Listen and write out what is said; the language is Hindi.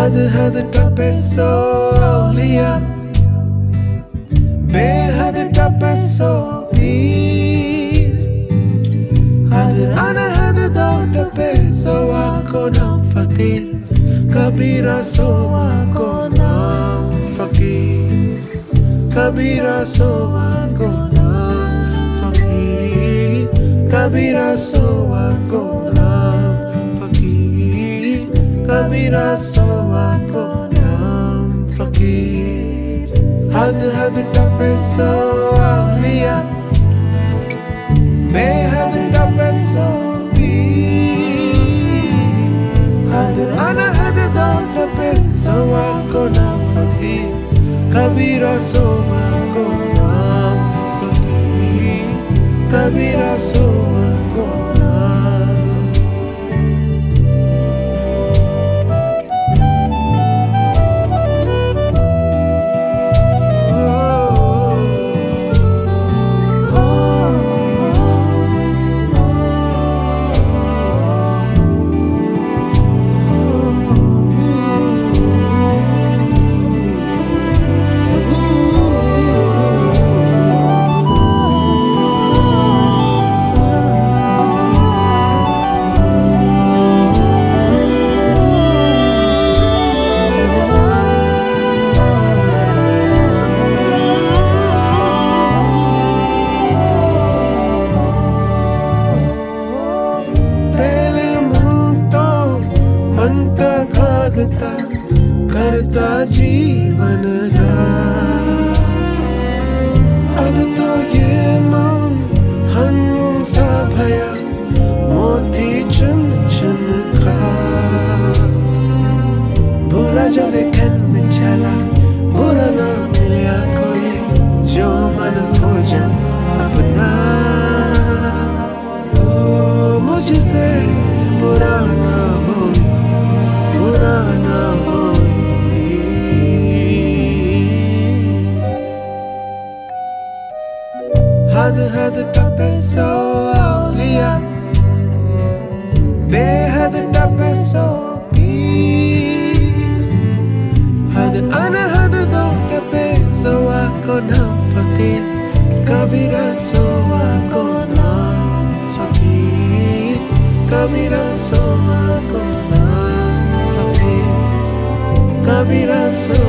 हद हद टपे सो लिया, बेहद टपे सो पीर, हद अनहद दो टपे सो आको नाम फकीर, कबीरा सो आको नाम फकीर, कबीरा सो आको नाम फकीर, कबीरा सो आको नाम फकीर, कबीरा सो आको नाम फकीर। हद हद टपे सो लिया, बेहद टपे सो पीर, हद अनहद दो टपे सो आको नाम फकीर, कबीरा सो आको नाम फकीर, कबीरा सो आको नाम। करता जीवन का अब तो ये मन हंसा भया मोती चुन चुन का, बुरा जो देखन में चला बुरा ना मिला कोई, जो मन खोजा अपना ओ मुझसे बुरा ना हो, बुरा ना हो। हद हद टपे सो लिया, बेहद टपे सो पीर, हद अनहद दो टपे सो आको नाम फकीर, कबीरा सो आको नाम फकीर, कबीरा सो आको नाम फकीर, कबीरा सो